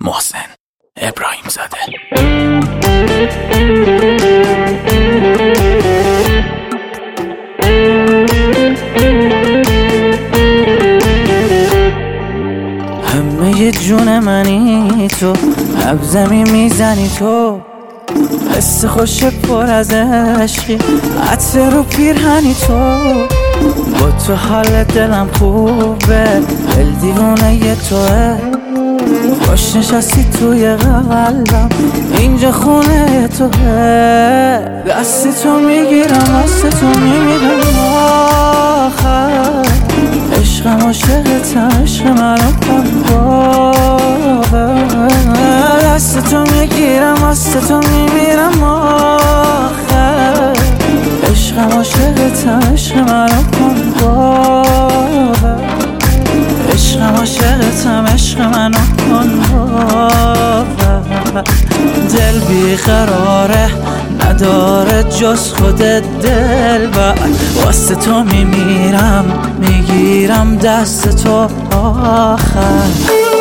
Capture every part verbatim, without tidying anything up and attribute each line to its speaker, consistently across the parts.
Speaker 1: محسن ابراهیم زاده.
Speaker 2: همه جون منی تو، لب زمین میزنی تو، حس خوش پر از عشقی، عطر رو پیرهنی تو. با تو حال دلم خوبه، دل دیوونه ی توه. خوش نشستی توی قلبم، اینجا خونه توه. دست تو میگیرم، دست تو میمیرم آخر. عشقم عاشقتم، عشق منو کن باور. دست تو میگیرم، دست تو میمیرم آخر. عشقم عاشقتم، عشق منو کن باور. عشقم عاشقتم، عشق منو کن باور. دل بیقراره، نداره جز خودت دلبر. واسه تو میمیرم، میگیرم دست تو آخر.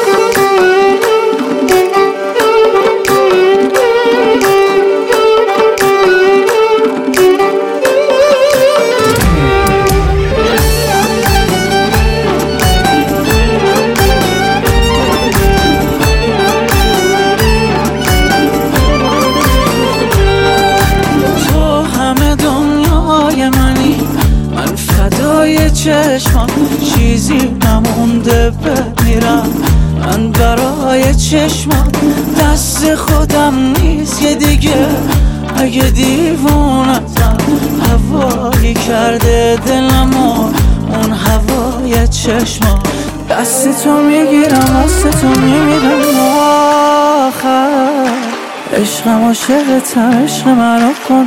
Speaker 2: چشمان چیزی نمونده بمیرم من برای چشمان. دست خودم نیست یه دیگه، اگه دیوونتم هوایی کرده دلم و اون هوای چشمان. دست تو میگیرم، دست تو میمیرم آخر. عشقم عاشقتم، عشق منو کن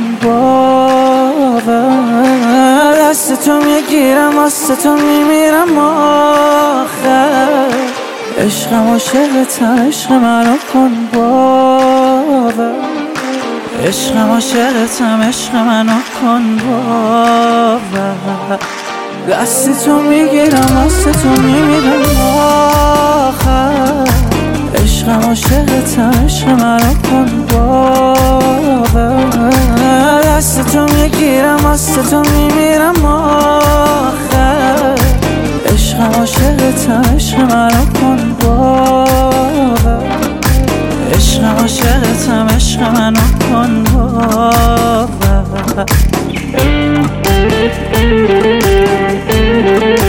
Speaker 2: باور. دست تو میگیرم، دست تو میمیرم آخر. عشقم عاشقتم، عشق منو کن باور. عشقم عاشقتم، عشق منو کن باور. دست تو میگیرم، دست تو میمیرم آخر. عشقم عاشقتم، عشق منو کن باور. دست تو میگیرم، دست تو میمیرم آخر. عشقم عاشقتم، عشق منو کن باور. عشقم عاشقتم، عشق منو کن باور.